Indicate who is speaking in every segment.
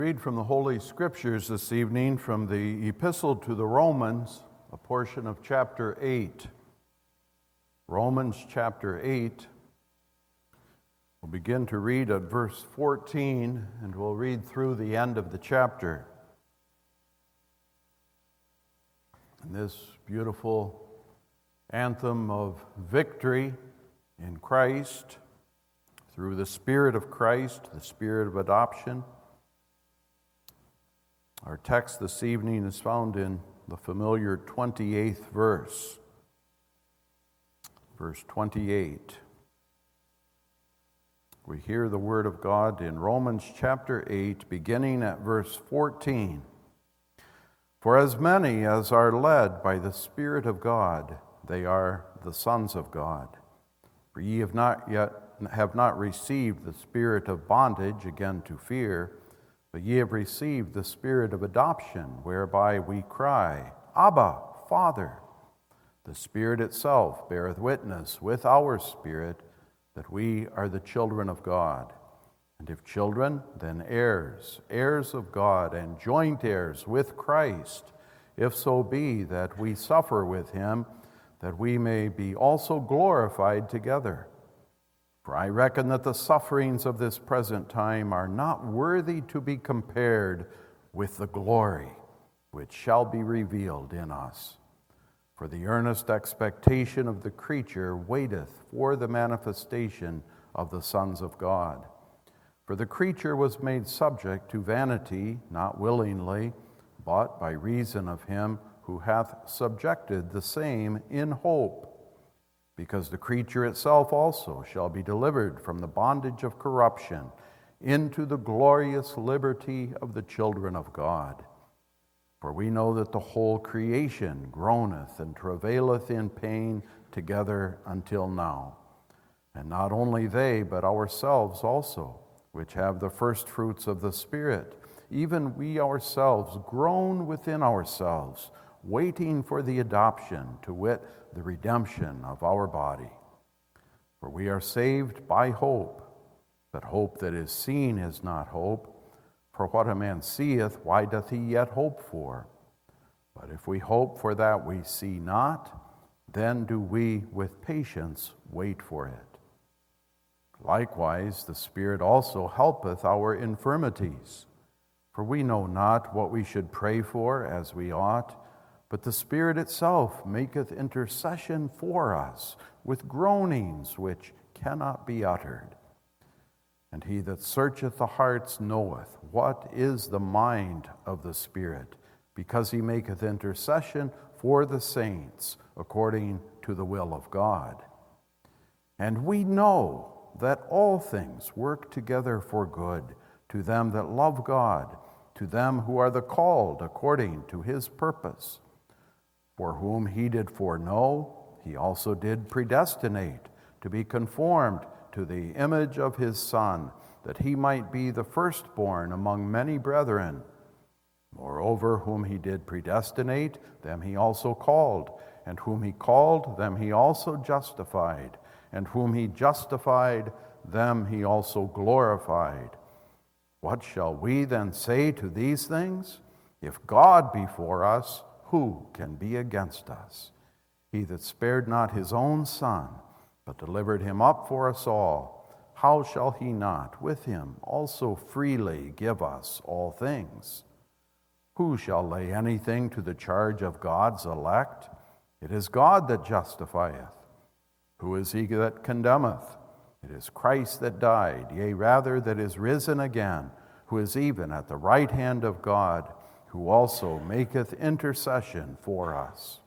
Speaker 1: Read from the Holy Scriptures this evening from the Epistle to the Romans, a portion of chapter 8. Romans chapter 8. We'll begin to read at verse 14, and we'll read through the end of the chapter. And this beautiful anthem of victory in Christ, through the Spirit of Christ, the Spirit of adoption. Our text this evening is found in the familiar 28th verse. Verse 28. We hear the word of God in Romans chapter 8, beginning at verse 14. For as many as are led by the Spirit of God, they are the sons of God. For ye have not received the spirit of bondage again to fear, but ye have received the Spirit of adoption, whereby we cry, Abba, Father. The Spirit itself beareth witness with our spirit that we are the children of God. And if children, then heirs, heirs of God, and joint heirs with Christ, if so be that we suffer with him, that we may be also glorified together. For I reckon that the sufferings of this present time are not worthy to be compared with the glory which shall be revealed in us. For the earnest expectation of the creature waiteth for the manifestation of the sons of God. For the creature was made subject to vanity, not willingly, but by reason of him who hath subjected the same in hope. Because the creature itself also shall be delivered from the bondage of corruption into the glorious liberty of the children of God. For we know that the whole creation groaneth and travaileth in pain together until now. And not only they, but ourselves also, which have the first fruits of the Spirit, even we ourselves groan within ourselves, waiting for the adoption, to wit, the redemption of our body. For we are saved by hope, but hope that is seen is not hope. For what a man seeth, why doth he yet hope for? But if we hope for that we see not, then do we with patience wait for it. Likewise, the Spirit also helpeth our infirmities. For we know not what we should pray for as we ought, but the Spirit itself maketh intercession for us with groanings which cannot be uttered. And he that searcheth the hearts knoweth what is the mind of the Spirit, because he maketh intercession for the saints according to the will of God. And we know that all things work together for good to them that love God, to them who are the called according to his purpose. For whom he did foreknow, he also did predestinate to be conformed to the image of his Son, that he might be the firstborn among many brethren. Moreover, whom he did predestinate, them he also called, and whom he called, them he also justified, and whom he justified, them he also glorified. What shall we then say to these things? If God be for us, who can be against us? He that spared not his own Son, but delivered him up for us all, how shall he not with him also freely give us all things? Who shall lay anything to the charge of God's elect? It is God that justifieth. Who is he that condemneth? It is Christ that died, yea, rather that is risen again, who is even at the right hand of God, who also maketh intercession for us.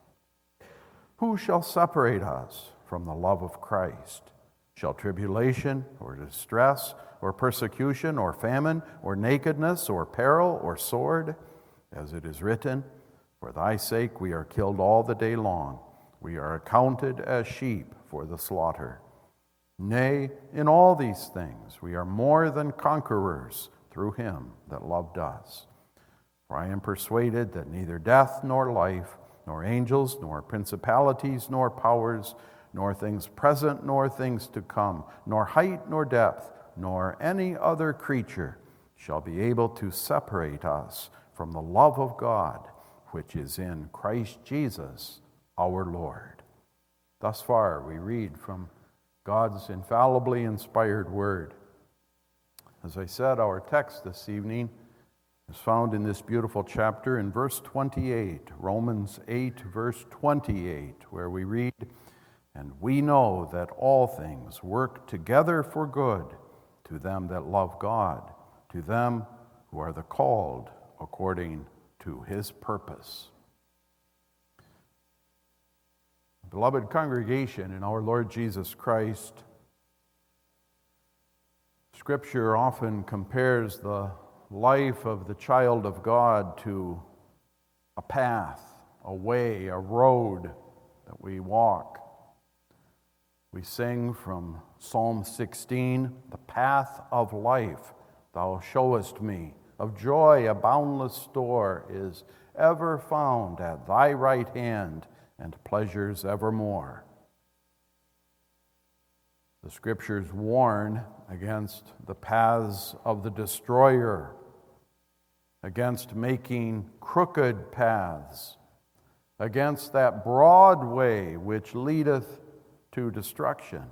Speaker 1: Who shall separate us from the love of Christ? Shall tribulation, or distress, or persecution, or famine, or nakedness, or peril, or sword? As it is written, for thy sake we are killed all the day long. We are accounted as sheep for the slaughter. Nay, in all these things we are more than conquerors through him that loved us. For I am persuaded that neither death nor life, nor angels, nor principalities, nor powers, nor things present, nor things to come, nor height, nor depth, nor any other creature shall be able to separate us from the love of God, which is in Christ Jesus our Lord. Thus far, we read from God's infallibly inspired word. As I said, our text this evening is found in this beautiful chapter in verse 28, Romans 8, verse 28, where we read, "And we know that all things work together for good to them that love God, to them who are the called according to his purpose." Beloved congregation in our Lord Jesus Christ, Scripture often compares the life of the child of God to a path, a way, a road that we walk. We sing from Psalm 16, "The path of life thou showest me, of joy a boundless store is ever found at thy right hand, and pleasures evermore." The Scriptures warn against the paths of the destroyer, against making crooked paths, against that broad way which leadeth to destruction.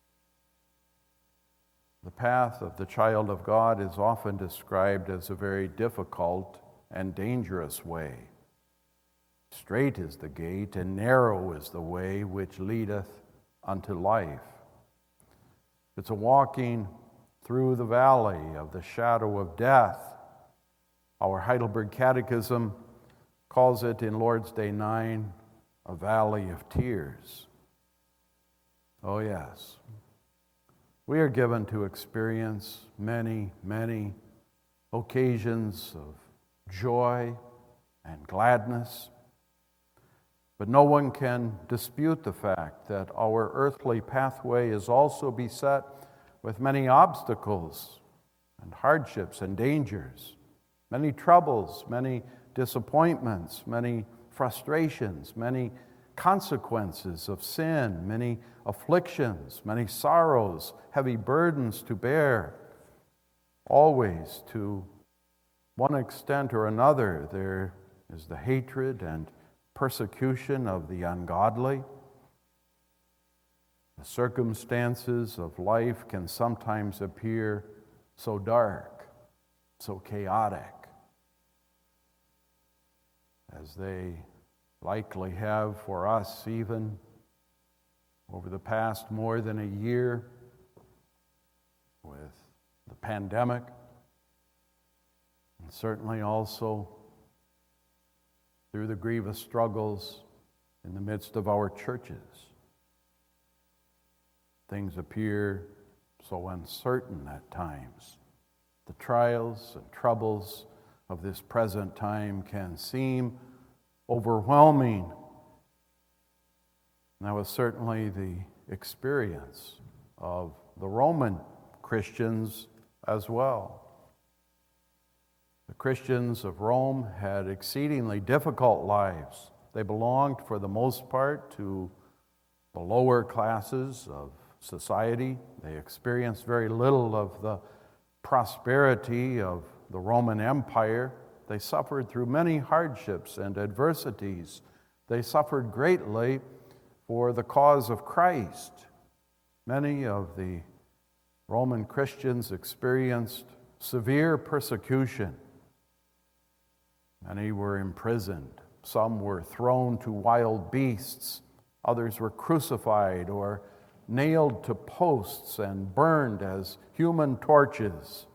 Speaker 1: The path of the child of God is often described as a very difficult and dangerous way. Strait is the gate, and narrow is the way which leadeth unto life. It's a walking through the valley of the shadow of death. Our Heidelberg Catechism calls it in Lord's Day 9, a valley of tears. Oh yes, we are given to experience many, many occasions of joy and gladness. But no one can dispute the fact that our earthly pathway is also beset with many obstacles and hardships and dangers, many troubles, many disappointments, many frustrations, many consequences of sin, many afflictions, many sorrows, heavy burdens to bear. Always, to one extent or another, there is the hatred and persecution of the ungodly. The circumstances of life can sometimes appear so dark, so chaotic, as they likely have for us even over the past more than a year with the pandemic, and certainly also through the grievous struggles in the midst of our churches. Things appear so uncertain at times. The trials and troubles of this present time can seem overwhelming. And that was certainly the experience of the Roman Christians as well. The Christians of Rome had exceedingly difficult lives. They belonged, for the most part, to the lower classes of society. They experienced very little of the prosperity of the Roman Empire. They suffered through many hardships and adversities. They suffered greatly for the cause of Christ. Many of the Roman Christians experienced severe persecution. Many were imprisoned. Some were thrown to wild beasts. Others were crucified or nailed to posts and burned as human torches.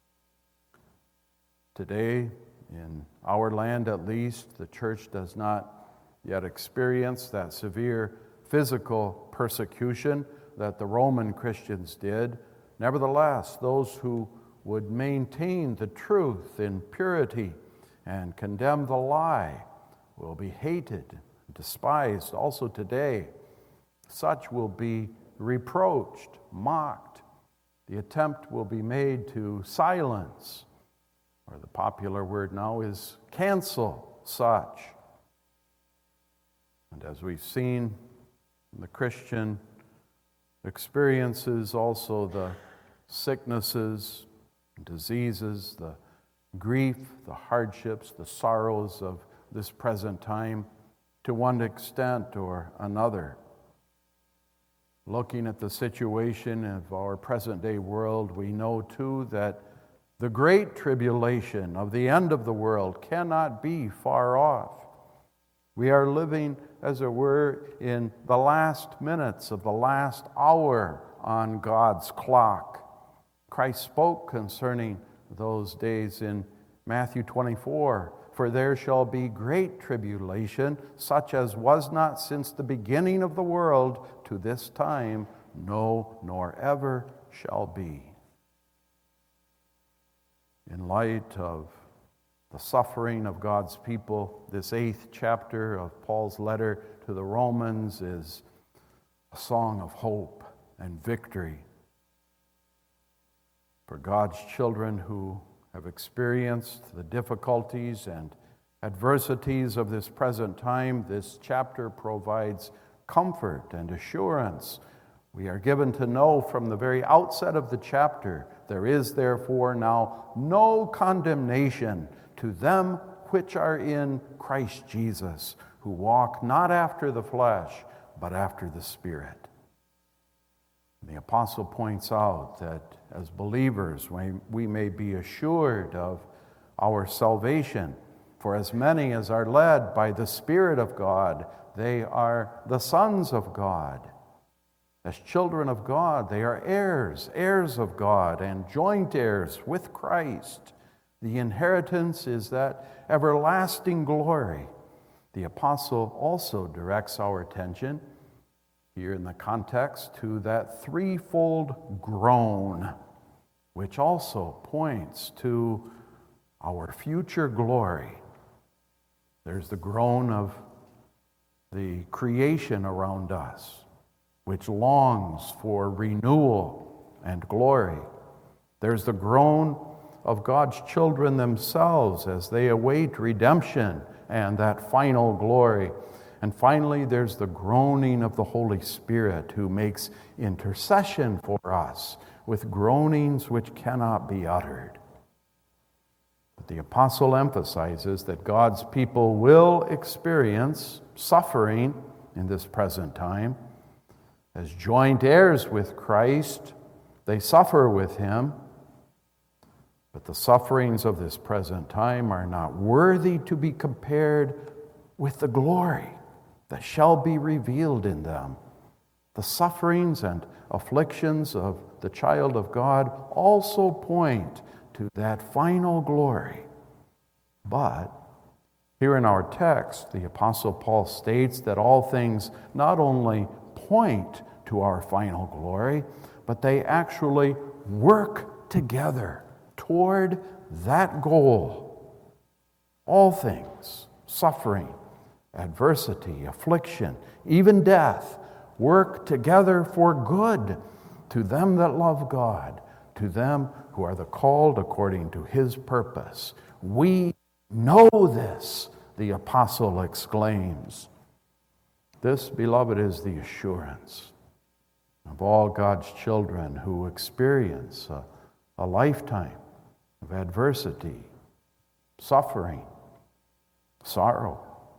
Speaker 1: Today, in our land at least, the church does not yet experience that severe physical persecution that the Roman Christians did. Nevertheless, those who would maintain the truth in purity and condemn the lie will be hated, despised also today. Such will be reproached, mocked. The attempt will be made to silence, or the popular word now is cancel such. And as we've seen, the Christian experiences also the sicknesses diseases, the grief, the hardships, the sorrows of this present time to one extent or another. Looking at the situation of our present-day world, we know too that the great tribulation of the end of the world cannot be far off. We are living, as it were, in the last minutes of the last hour on God's clock. Christ spoke concerning those days in Matthew 24, "For there shall be great tribulation, such as was not since the beginning of the world to this time, no, nor ever shall be." In light of the suffering of God's people, this 8th chapter of Paul's letter to the Romans is a song of hope and victory. For God's children who have experienced the difficulties and adversities of this present time, this chapter provides comfort and assurance. We are given to know from the very outset of the chapter, "There is therefore now no condemnation to them which are in Christ Jesus, who walk not after the flesh, but after the Spirit." The apostle points out that as believers, we may be assured of our salvation. For as many as are led by the Spirit of God, they are the sons of God. As children of God, they are heirs, heirs of God, and joint heirs with Christ. The inheritance is that everlasting glory. The apostle also directs our attention, here in the context, to that threefold groan, which also points to our future glory. There's the groan of the creation around us, which longs for renewal and glory. There's the groan of God's children themselves as they await redemption and that final glory. And finally, there's the groaning of the Holy Spirit, who makes intercession for us with groanings which cannot be uttered. But the apostle emphasizes that God's people will experience suffering in this present time. As joint heirs with Christ, they suffer with him. But the sufferings of this present time are not worthy to be compared with the glory that shall be revealed in them. The sufferings and afflictions of the child of God also point to that final glory. But here in our text, the Apostle Paul states that all things not only point to our final glory, but they actually work together toward that goal. All things, suffering, adversity, affliction, even death, work together for good to them that love God, to them who are the called according to his purpose. We know this, the apostle exclaims. This, beloved, is the assurance of all God's children who experience a lifetime of adversity, suffering, sorrow.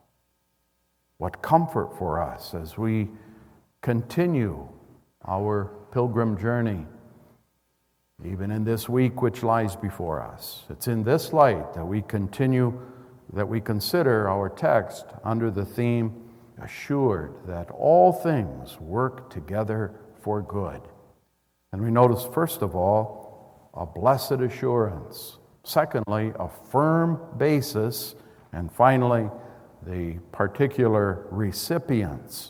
Speaker 1: What comfort for us as we continue our pilgrim journey, even in this week which lies before us. It's in this light that we consider our text under the theme, assured that all things work together for good. And we notice, first of all, a blessed assurance. Secondly, a firm basis. And finally, the particular recipients.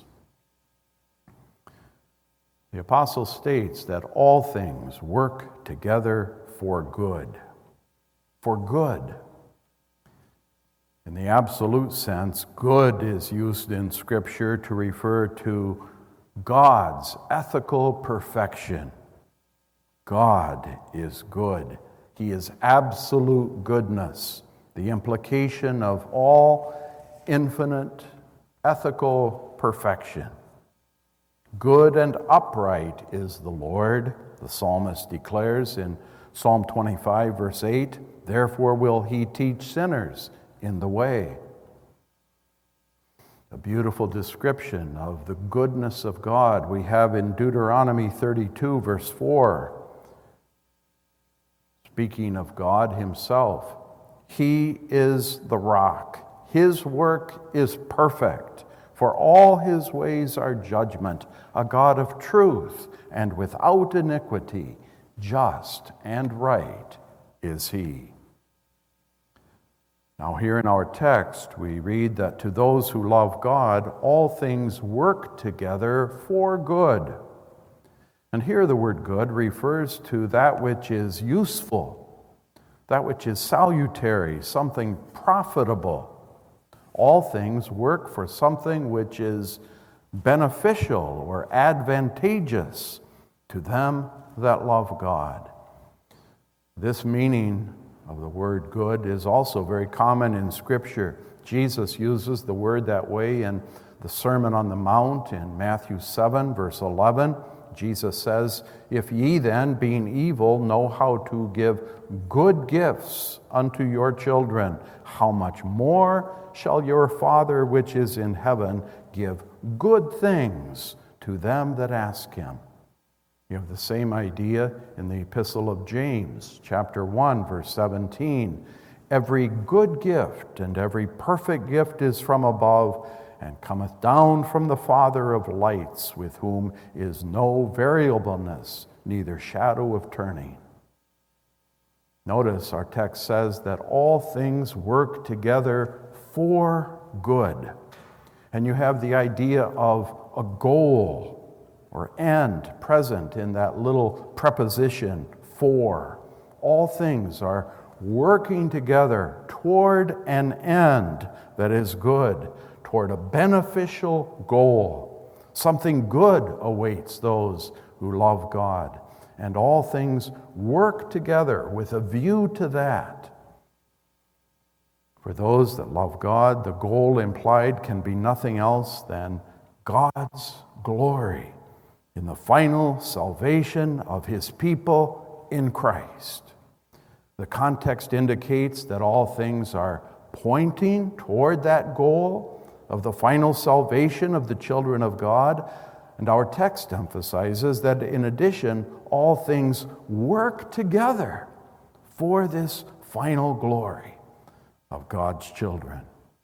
Speaker 1: The apostle states that all things work together for good. For good. In the absolute sense, good is used in Scripture to refer to God's ethical perfection. God is good. He is absolute goodness, the implication of all infinite ethical perfection. Good and upright is the Lord, the psalmist declares in Psalm 25, verse 8, therefore will he teach sinners in the way. A beautiful description of the goodness of God we have in Deuteronomy 32, verse 4. Speaking of God himself, he is the rock. His work is perfect, for all his ways are judgment, a God of truth and without iniquity, just and right is he. Now here in our text, we read that to those who love God, all things work together for good. And here the word good refers to that which is useful, that which is salutary, something profitable. All things work for something which is beneficial or advantageous to them that love God. This meaning of the word good is also very common in Scripture. Jesus uses the word that way in the Sermon on the Mount in Matthew 7, verse 11. Jesus says, if ye then, being evil, know how to give good gifts unto your children, how much more shall your Father which is in heaven give good things to them that ask him? You have the same idea in the Epistle of James, chapter 1, verse 17. Every good gift and every perfect gift is from above, and cometh down from the Father of lights, with whom is no variableness, neither shadow of turning. Notice our text says that all things work together for good. And you have the idea of a goal or end present in that little preposition, for. All things are working together toward an end that is good, toward a beneficial goal. Something good awaits those who love God, and all things work together with a view to that. For those that love God, the goal implied can be nothing else than God's glory in the final salvation of his people in Christ. The context indicates that all things are pointing toward that goal of the final salvation of the children of God, and our text emphasizes that in addition, all things work together for this final glory of God's children.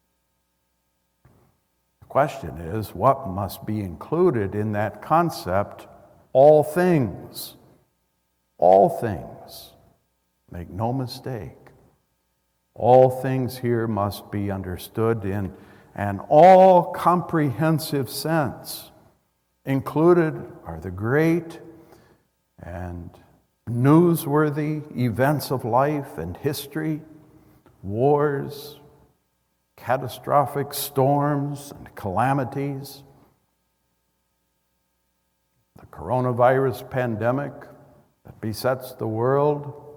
Speaker 1: Question is, what must be included in that concept? All things. All things. Make no mistake. All things here must be understood in an all-comprehensive sense. Included are the great and newsworthy events of life and history, wars, catastrophic storms and calamities, the coronavirus pandemic that besets the world,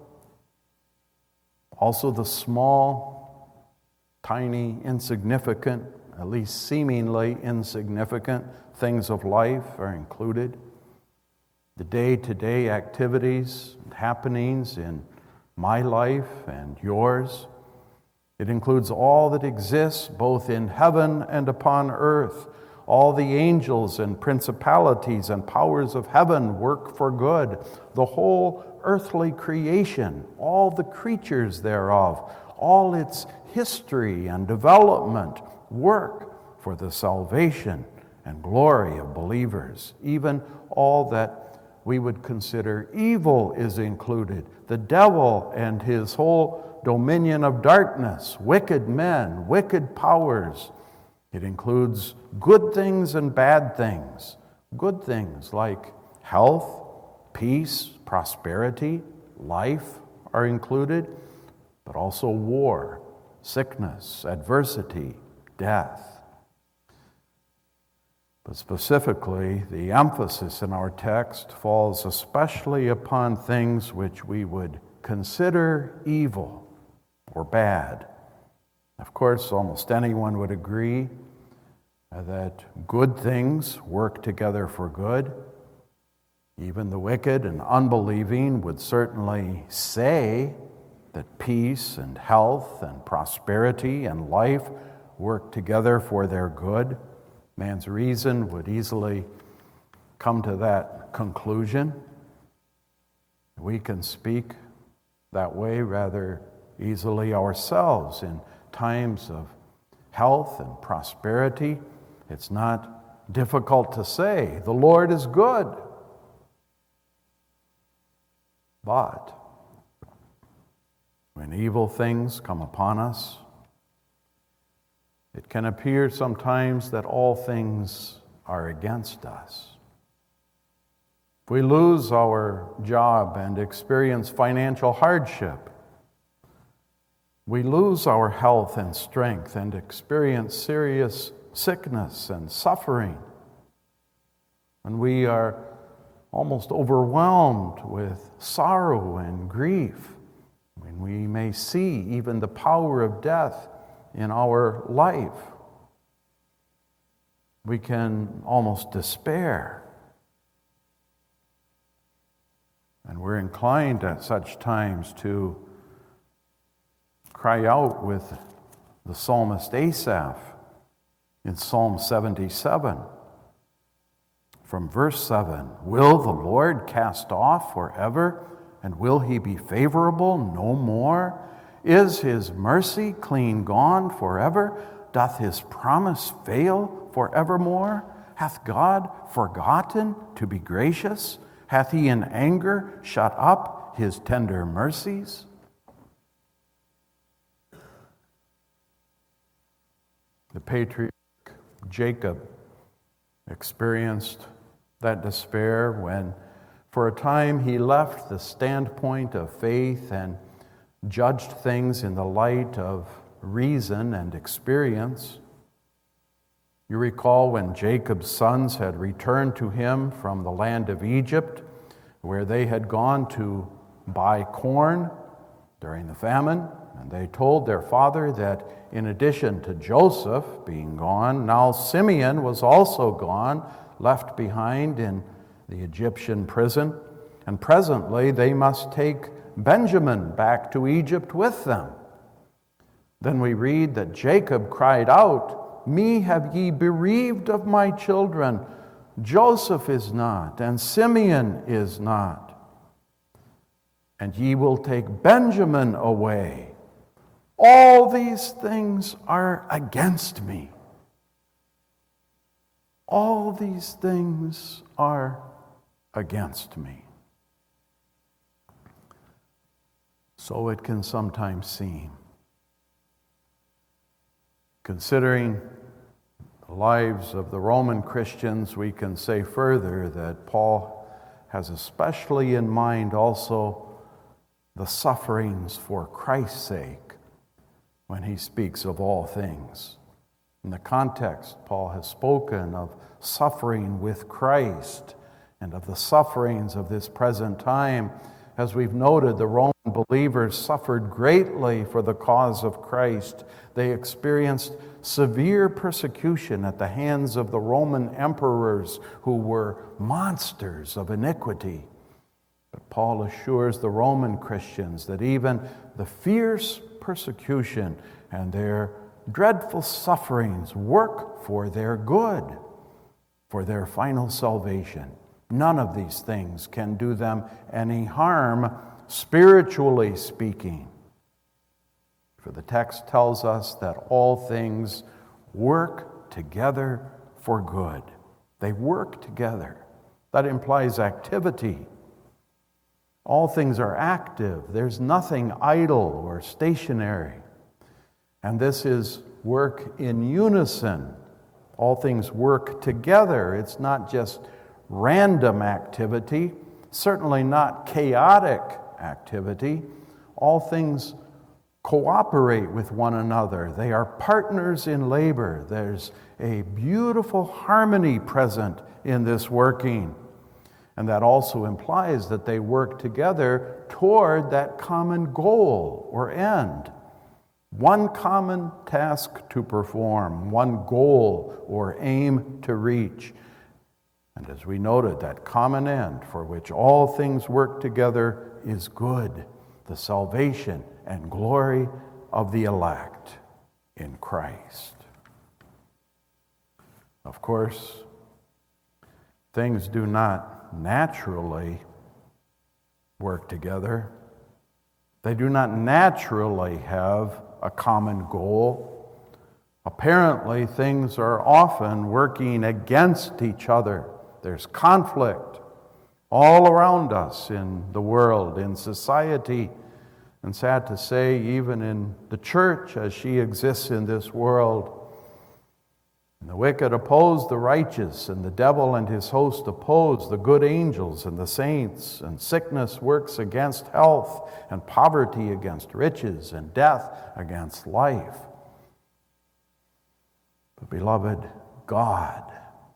Speaker 1: also the small, tiny, insignificant, at least seemingly insignificant things of life are included. The day-to-day activities and happenings in my life and yours. It includes all that exists both in heaven and upon earth. All the angels and principalities and powers of heaven work for good. The whole earthly creation, all the creatures thereof, all its history and development work for the salvation and glory of believers. Even all that we would consider evil is included. The devil and his whole dominion of darkness, wicked men, wicked powers. It includes good things and bad things. Good things like health, peace, prosperity, life are included, but also war, sickness, adversity, death. But specifically, the emphasis in our text falls especially upon things which we would consider evil or bad. Of course, almost anyone would agree that good things work together for good. Even the wicked and unbelieving would certainly say that peace and health and prosperity and life work together for their good. Man's reason would easily come to that conclusion. We can speak that way rather easily ourselves in times of health and prosperity. It's not difficult to say, the Lord is good. But when evil things come upon us, it can appear sometimes that all things are against us. If we lose our job and experience financial hardship, we lose our health and strength and experience serious sickness and suffering, and we are almost overwhelmed with sorrow and grief, when we may see even the power of death in our life, we can almost despair. And we're inclined at such times to cry out with the psalmist Asaph in Psalm 77. From verse 7, will the Lord cast off forever, and will he be favorable no more? Is his mercy clean gone forever? Doth his promise fail forevermore? Hath God forgotten to be gracious? Hath he in anger shut up his tender mercies? The patriarch Jacob experienced that despair when, for a time, he left the standpoint of faith and judged things in the light of reason and experience. You recall when Jacob's sons had returned to him from the land of Egypt, where they had gone to buy corn during the famine, and they told their father that in addition to Joseph being gone, now Simeon was also gone, left behind in the Egyptian prison, and presently they must take Benjamin back to Egypt with them. Then we read that Jacob cried out, "Me have ye bereaved of my children. Joseph is not, and Simeon is not. And ye will take Benjamin away. All these things are against me." All these things are against me. So it can sometimes seem. Considering the lives of the Roman Christians, we can say further that Paul has especially in mind also the sufferings for Christ's sake when he speaks of all things. In the context, Paul has spoken of suffering with Christ and of the sufferings of this present time. As we've noted, the Roman believers suffered greatly for the cause of Christ. They experienced severe persecution at the hands of the Roman emperors who were monsters of iniquity. But Paul assures the Roman Christians that even the fierce persecution and their dreadful sufferings work for their good, for their final salvation. None of these things can do them any harm, spiritually speaking. For the text tells us that all things work together for good. They work together. That implies activity. All things are active. There's nothing idle or stationary. And this is work in unison. All things work together. It's not just random activity, certainly not chaotic activity. All things cooperate with one another. They are partners in labor. There's a beautiful harmony present in this working. And that also implies that they work together toward that common goal or end. One common task to perform, one goal or aim to reach. And as we noted, that common end for which all things work together is good, the salvation and glory of the elect in Christ. Of course, things do not naturally work together. They do not naturally have a common goal. Apparently, things are often working against each other. There's conflict all around us in the world, in society, and sad to say, even in the church as she exists in this world. And the wicked oppose the righteous, and the devil and his host oppose the good angels and the saints, and sickness works against health, and poverty against riches, and death against life. But beloved, God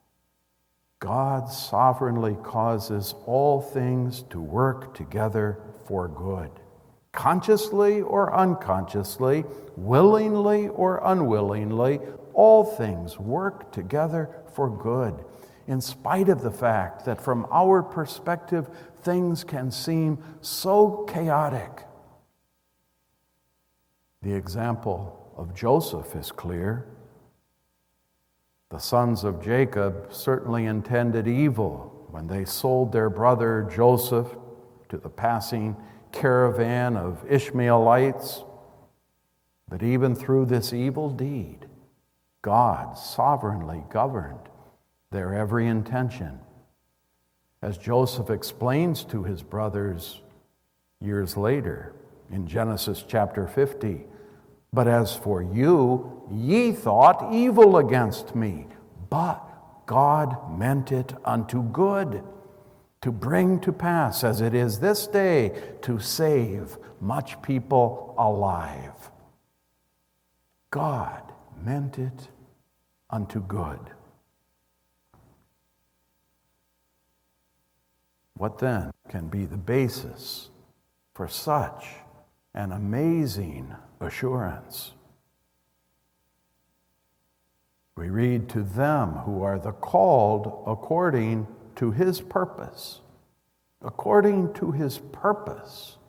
Speaker 1: sovereignly causes all things to work together for good. Consciously or unconsciously, willingly or unwillingly, all things work together for good, in spite of the fact that from our perspective, things can seem so chaotic. The example of Joseph is clear. The sons of Jacob certainly intended evil when they sold their brother Joseph to the passing caravan of Ishmaelites. But even through this evil deed, God sovereignly governed their every intention. As Joseph explains to his brothers years later in Genesis chapter 50, "But as for you, ye thought evil against me, but God meant it unto good, to bring to pass, as it is this day, to save much people alive." God meant it unto good. What then can be the basis for such an amazing assurance? We read, "To them who are the called according to his purpose." According to his purpose.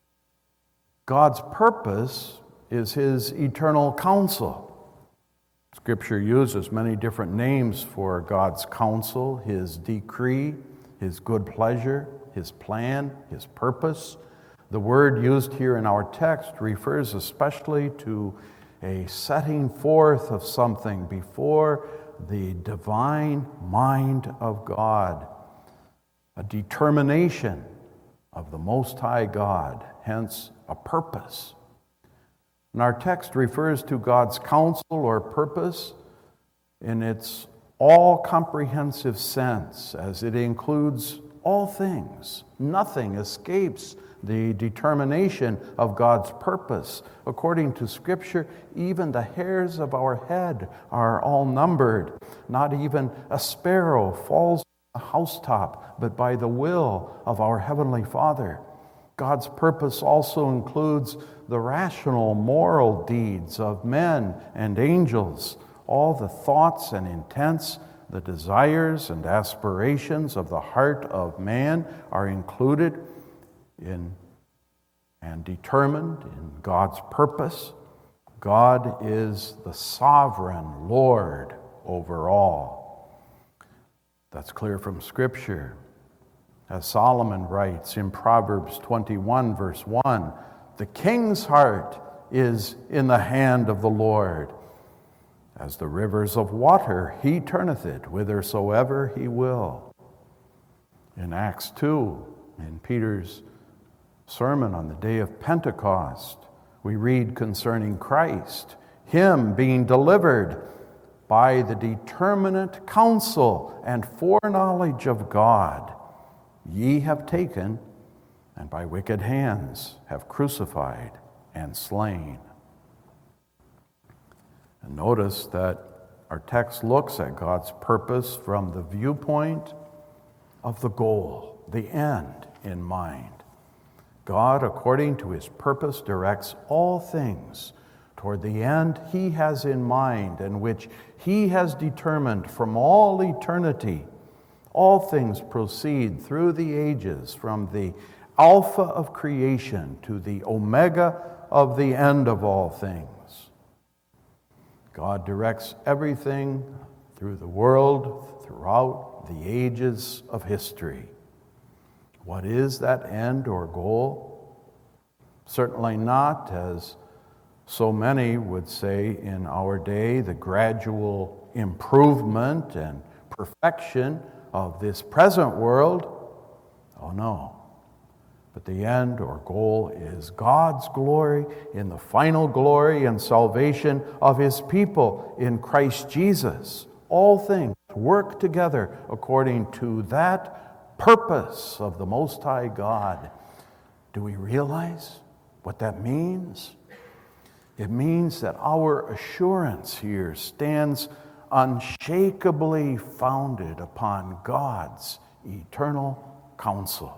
Speaker 1: God's purpose is his eternal counsel. Scripture uses many different names for God's counsel: his decree, his good pleasure, his plan, his purpose. The word used here in our text refers especially to a setting forth of something before the divine mind of God, a determination of the Most High God, hence a purpose. And our text refers to God's counsel or purpose in its all-comprehensive sense, as it includes all things. Nothing escapes the determination of God's purpose. According to Scripture, even the hairs of our head are all numbered. Not even a sparrow falls on the housetop, but by the will of our Heavenly Father. God's purpose also includes the rational, moral deeds of men and angels. All the thoughts and intents, the desires and aspirations of the heart of man are included in and determined in God's purpose. God is the sovereign Lord over all. That's clear from Scripture. As Solomon writes in Proverbs 21, verse 1, "The king's heart is in the hand of the Lord. As the rivers of water, he turneth it whithersoever he will." In Acts 2, in Peter's sermon on the day of Pentecost, we read concerning Christ, "Him being delivered by the determinate counsel and foreknowledge of God, ye have taken, and by wicked hands have crucified and slain." And notice that our text looks at God's purpose from the viewpoint of the goal, the end in mind. God, according to his purpose, directs all things toward the end he has in mind and which he has determined from all eternity. All things proceed through the ages, from the Alpha of creation to the Omega of the end of all things. God directs everything through the world, throughout the ages of history. What is that end or goal? Certainly not, as so many would say in our day, the gradual improvement and perfection of this present world. Oh no. But the end or goal is God's glory in the final glory and salvation of His people in Christ Jesus. All things work together according to that purpose of the Most High God. Do we realize what that means? It means that our assurance here stands unshakably founded upon God's eternal counsel.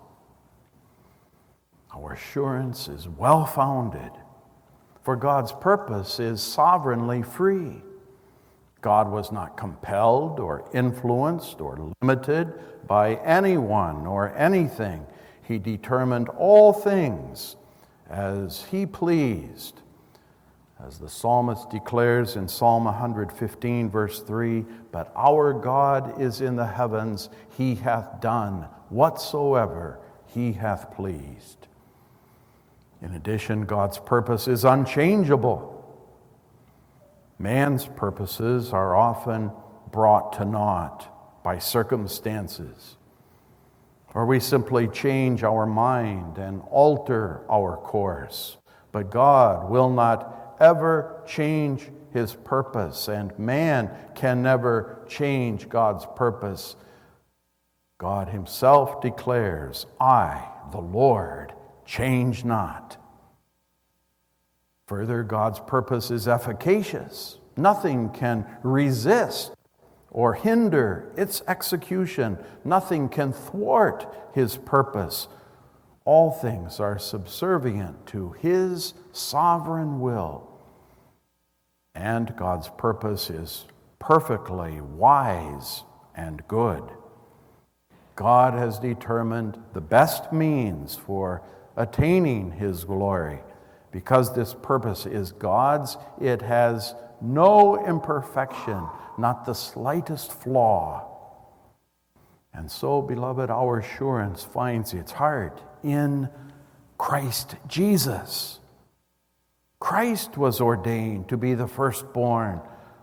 Speaker 1: Our assurance is well-founded, for God's purpose is sovereignly free. God was not compelled or influenced or limited by anyone or anything. He determined all things as He pleased. As the psalmist declares in Psalm 115, verse 3, "But our God is in the heavens, He hath done whatsoever He hath pleased." In addition, God's purpose is unchangeable. Man's purposes are often brought to naught by circumstances, or we simply change our mind and alter our course. But God will not ever change His purpose, and man can never change God's purpose. God Himself declares, "I, the Lord, change not." Further, God's purpose is efficacious. Nothing can resist or hinder its execution. Nothing can thwart His purpose. All things are subservient to His sovereign will. And God's purpose is perfectly wise and good. God has determined the best means for attaining His glory. Because this purpose is God's, it has no imperfection, not the slightest flaw. And so, beloved, our assurance finds its heart in Christ Jesus. Christ was ordained to be the firstborn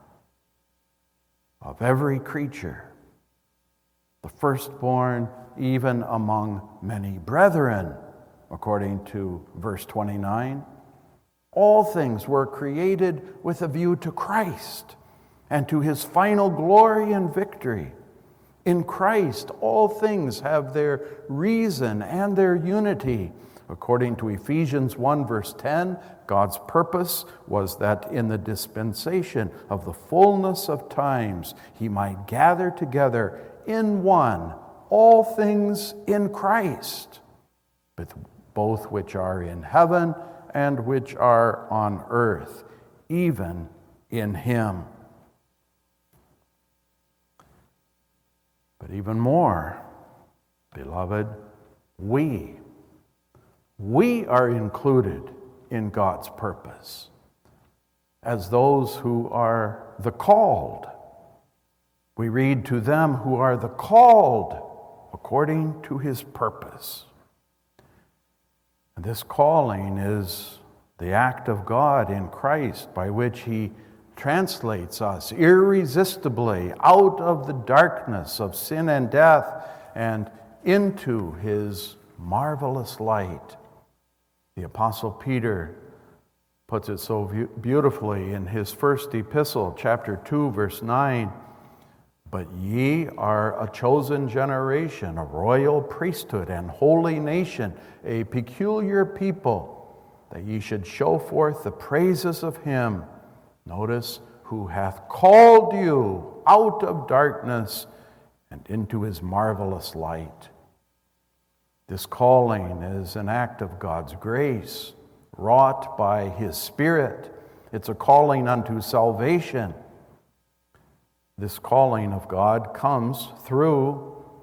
Speaker 1: of every creature, the firstborn even among many brethren, according to verse 29. All things were created with a view to Christ and to His final glory and victory. In Christ, all things have their reason and their unity. According to Ephesians 1, verse 10, God's purpose was that in the dispensation of the fullness of times, He might gather together in one all things in Christ, both which are in heaven and which are on earth, even in Him. But even more, beloved, we are included in God's purpose as those who are the called. We read, "To them who are the called according to His purpose." And this calling is the act of God in Christ by which He translates us irresistibly out of the darkness of sin and death and into His marvelous light. The Apostle Peter puts it so beautifully in his first epistle, chapter 2, verse 9. "But ye are a chosen generation, a royal priesthood and holy nation, a peculiar people, that ye should show forth the praises of Him," notice, "who hath called you out of darkness and into His marvelous light." This calling is an act of God's grace, wrought by His Spirit. It's a calling unto salvation. This calling of God comes through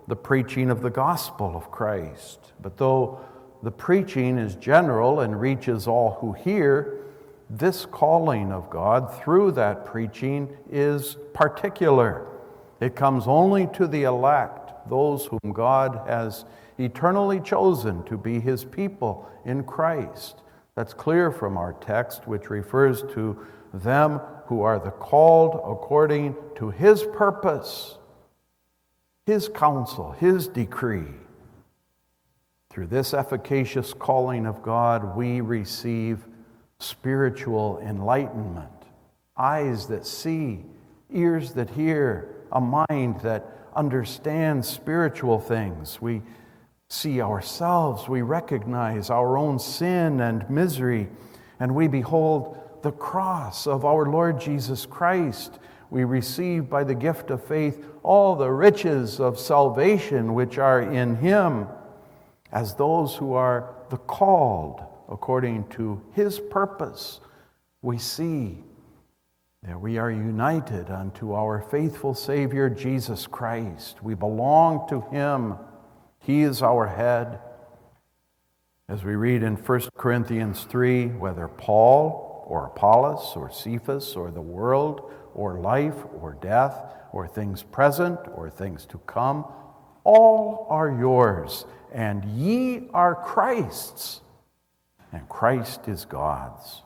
Speaker 1: the preaching of the gospel of Christ. But though the preaching is general and reaches all who hear, this calling of God through that preaching is particular. It comes only to the elect, those whom God has eternally chosen to be his people in Christ. That's clear from our text, which refers to them who are the called according to his purpose, his counsel, his decree. Through this efficacious calling of God, we receive spiritual enlightenment, eyes that see, ears that hear, a mind that understands spiritual things. We see ourselves, we recognize our own sin and misery, and we behold the cross of our Lord Jesus Christ. We receive by the gift of faith all the riches of salvation which are in him, as those who are the called according to his purpose. We see that we are united unto our faithful Savior, Jesus Christ. We belong to him. He is our head. As we read in 1 Corinthians 3, whether Paul or Apollos or Cephas or the world or life or death or things present or things to come, all are yours, and ye are Christ's, and Christ is God's.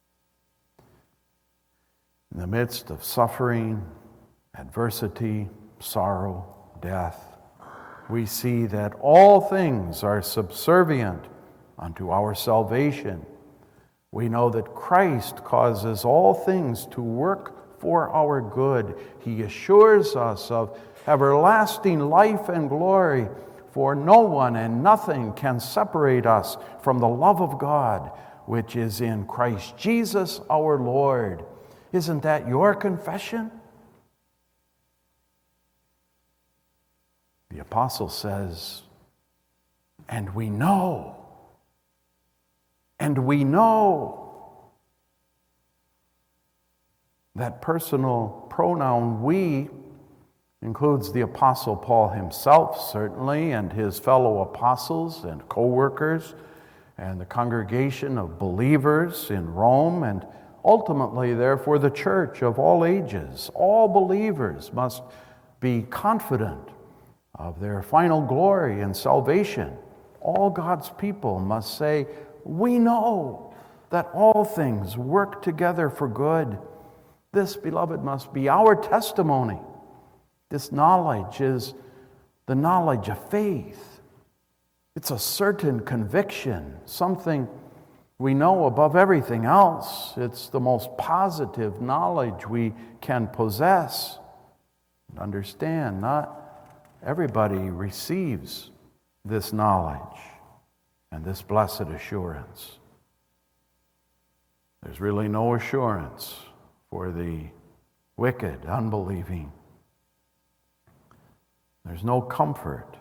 Speaker 1: In the midst of suffering, adversity, sorrow, death, we see that all things are subservient unto our salvation. We know that Christ causes all things to work for our good. He assures us of everlasting life and glory, for no one and nothing can separate us from the love of God, which is in Christ Jesus our Lord. Isn't that your confession? The apostle says, and we know. That personal pronoun we includes the apostle Paul himself, certainly, and his fellow apostles and co-workers, and the congregation of believers in Rome, and ultimately, therefore, the church of all ages. All believers must be confident of their final glory and salvation. All God's people must say, we know that all things work together for good. This, beloved, must be our testimony. This knowledge is the knowledge of faith. It's a certain conviction, something we know above everything else. It's the most positive knowledge we can possess and understand. Not everybody receives this knowledge and this blessed assurance. There's really no assurance for the wicked, unbelieving. There's no comfort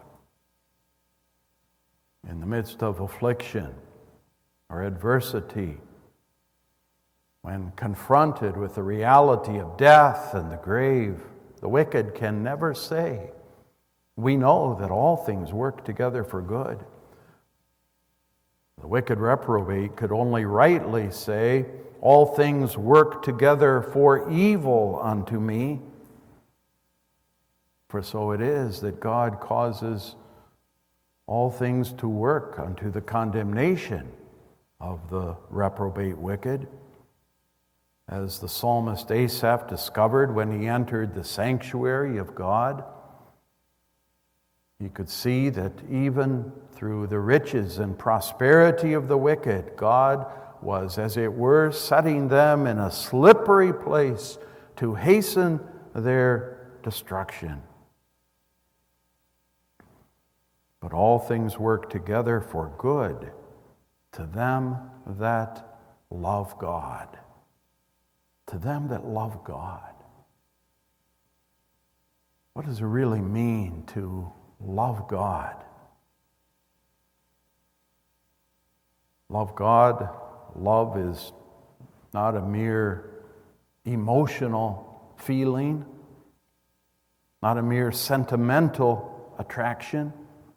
Speaker 1: in the midst of affliction or adversity. When confronted with the reality of death and the grave, the wicked can never say, we know that all things work together for good. The wicked reprobate could only rightly say, all things work together for evil unto me. For so it is that God causes all things to work unto the condemnation of the reprobate wicked. As the psalmist Asaph discovered when he entered the sanctuary of God, he could see that even through the riches and prosperity of the wicked, God was, as it were, setting them in a slippery place to hasten their destruction. But all things work together for good to them that love God. To them that love God. What does it really mean to love God? Love God, love is not a mere emotional feeling, not a mere sentimental attraction.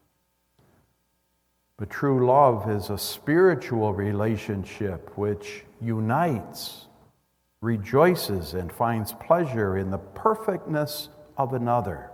Speaker 1: But true love is a spiritual relationship which unites, rejoices, and finds pleasure in the perfectness of another.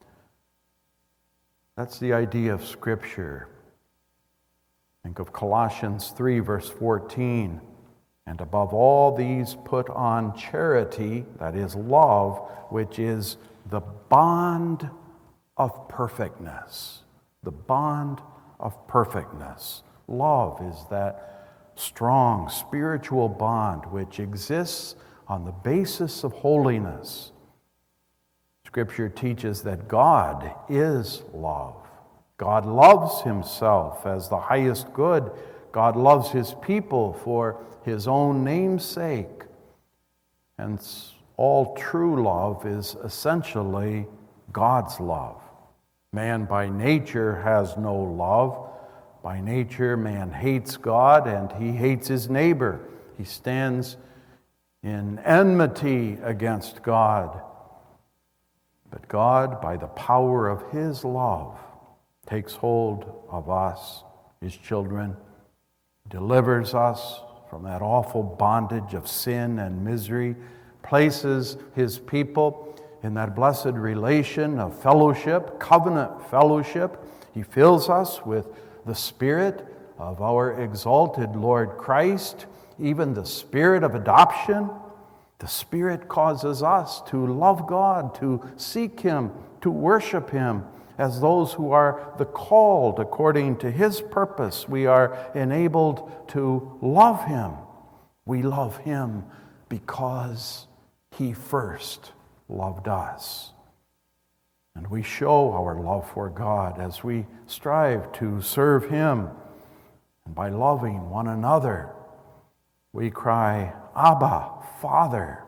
Speaker 1: That's the idea of Scripture. Think of Colossians 3, verse 14. And above all these put on charity, that is love, which is the bond of perfectness. The bond of perfectness. Love is that strong spiritual bond which exists on the basis of holiness. Scripture teaches that God is love. God loves himself as the highest good. God loves his people for his own name's sake. And all true love is essentially God's love. Man by nature has no love. By nature, man hates God and he hates his neighbor. He stands in enmity against God. But God, by the power of his love, takes hold of us, his children, delivers us from that awful bondage of sin and misery, places his people in that blessed relation of fellowship, covenant fellowship. He fills us with the Spirit of our exalted Lord Christ, even the Spirit of adoption. The Spirit causes us to love God, to seek him, to worship him as those who are the called according to his purpose. We are enabled to love him. We love him because he first loved us. And we show our love for God as we strive to serve him. And by loving one another, we cry, Abba, Father.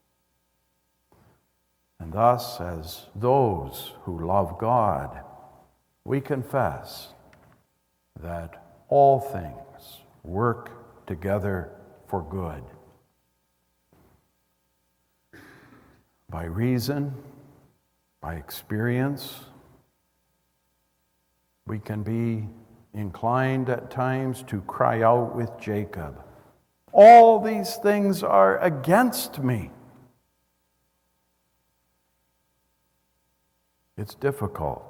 Speaker 1: And thus, as those who love God, we confess that all things work together for good. By reason, by experience, we can be inclined at times to cry out with Jacob, all these things are against me. It's difficult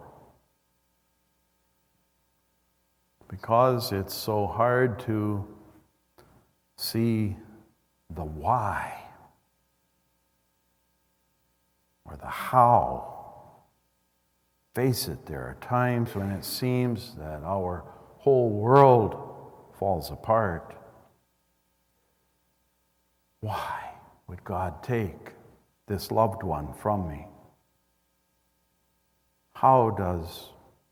Speaker 1: because it's so hard to see the why or the how. Face it, there are times when it seems that our whole world falls apart. Why would God take this loved one from me? How does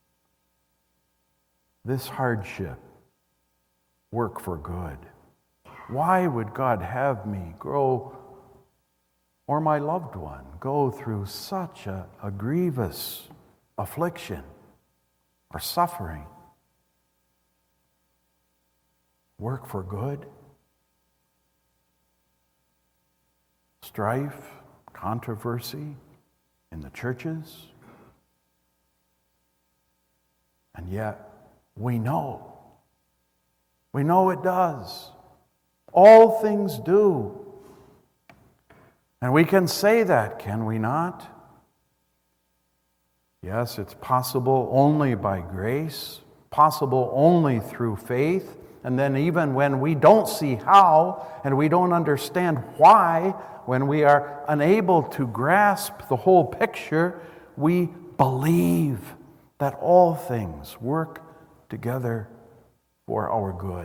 Speaker 1: this hardship work for good? Why would God have me grow, or my loved one, go through such a grievous affliction or suffering? Work for good? Strife, controversy in the churches? And yet, we know it does. All things do. And we can say that, can we not? Yes, it's possible only by grace, possible only through faith. And then even when we don't see how and we don't understand why, when we are unable to grasp the whole picture, we believe that all things work together for our good.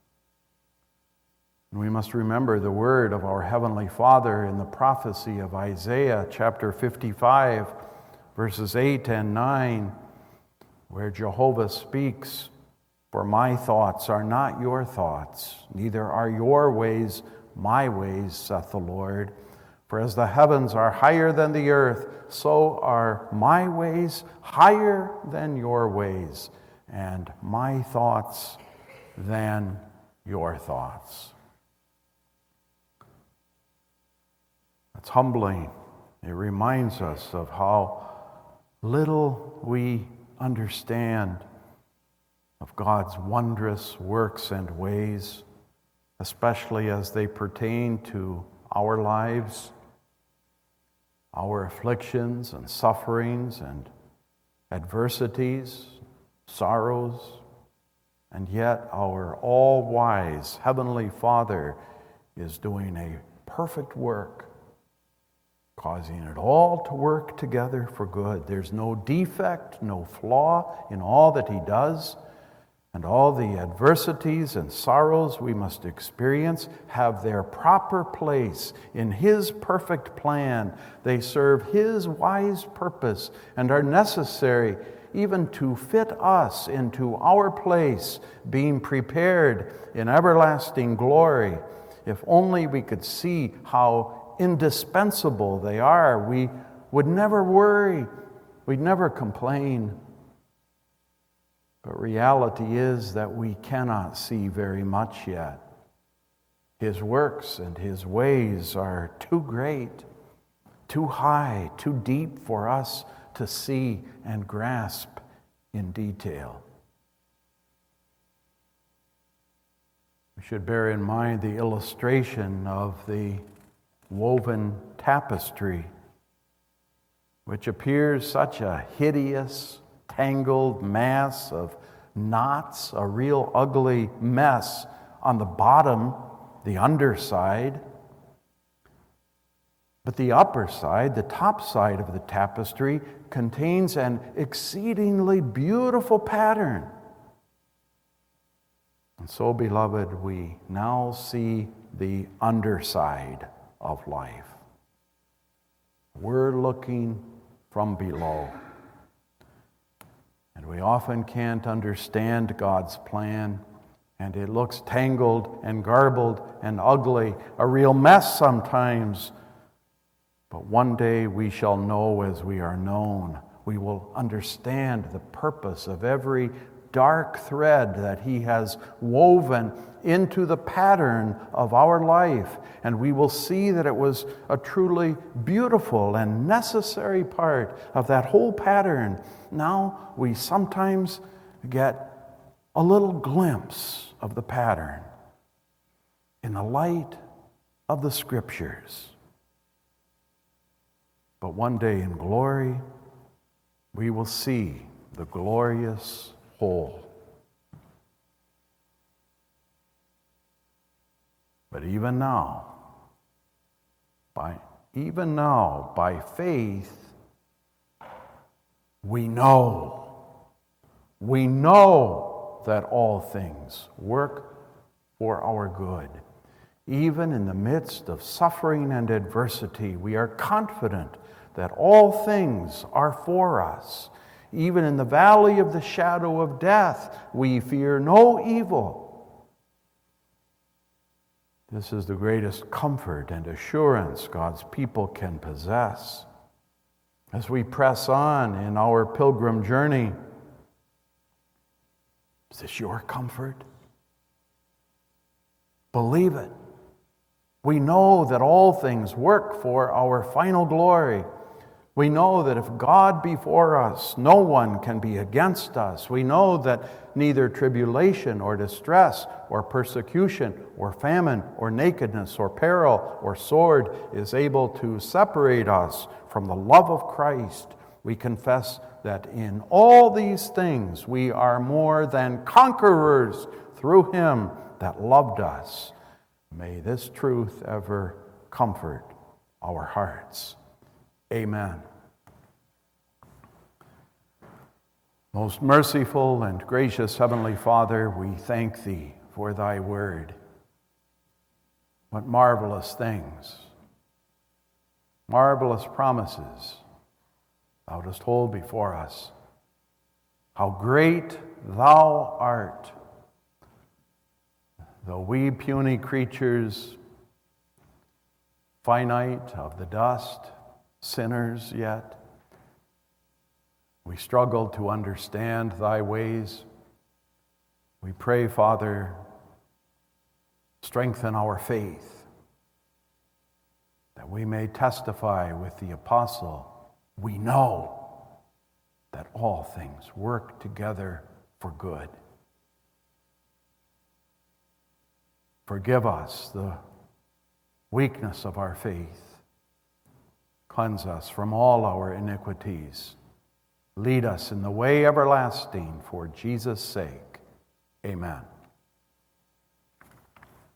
Speaker 1: And we must remember the word of our Heavenly Father in the prophecy of Isaiah chapter 55, verses 8 and 9, where Jehovah speaks, "For my thoughts are not your thoughts, neither are your ways my ways, saith the Lord. For as the heavens are higher than the earth, so are my ways higher than your ways, and my thoughts than your thoughts." It's humbling. It reminds us of how little we understand of God's wondrous works and ways, especially as they pertain to our lives, our afflictions and sufferings and adversities, sorrows, and yet our all-wise Heavenly Father is doing a perfect work, causing it all to work together for good. There's no defect, no flaw in all that He does, and all the adversities and sorrows we must experience have their proper place in His perfect plan. They serve His wise purpose and are necessary even to fit us into our place, being prepared in everlasting glory. If only we could see how indispensable they are, we would never worry, we'd never complain. But reality is that we cannot see very much yet. His works and His ways are too great, too high, too deep for us to see and grasp in detail. We should bear in mind the illustration of the woven tapestry, which appears such a hideous, tangled mass of knots, a real ugly mess on the bottom, the underside. But the upper side, the top side of the tapestry, contains an exceedingly beautiful pattern. And so, beloved, we now see the underside of life. We're looking from below. And we often can't understand God's plan, and it looks tangled and garbled and ugly, a real mess sometimes. But one day we shall know as we are known. We will understand the purpose of every dark thread that He has woven into the pattern of our life. And we will see that it was a truly beautiful and necessary part of that whole pattern. Now we sometimes get a little glimpse of the pattern in the light of the Scriptures. But one day in glory, we will see the glorious whole. But even now, by faith, we know that all things work for our good. Even in the midst of suffering and adversity, we are confident that all things are for us. Even in the valley of the shadow of death, we fear no evil. This is the greatest comfort and assurance God's people can possess. As we press on in our pilgrim journey, is this your comfort? Believe it. We know that all things work for our final glory. We know that if God be for us, no one can be against us. We know that neither tribulation or distress or persecution or famine or nakedness or peril or sword is able to separate us from the love of Christ. We confess that in all these things we are more than conquerors through Him that loved us. May this truth ever comfort our hearts. Amen. Most merciful and gracious Heavenly Father, we thank Thee for Thy word. What marvelous things, marvelous promises Thou dost hold before us. How great Thou art. Though we puny creatures, finite of the dust, sinners yet, we struggle to understand Thy ways. We pray, Father, strengthen our faith, that we may testify with the apostle, we know that all things work together for good. Forgive us the weakness of our faith. Cleanse us from all our iniquities. Lead us in the way everlasting for Jesus' sake. Amen.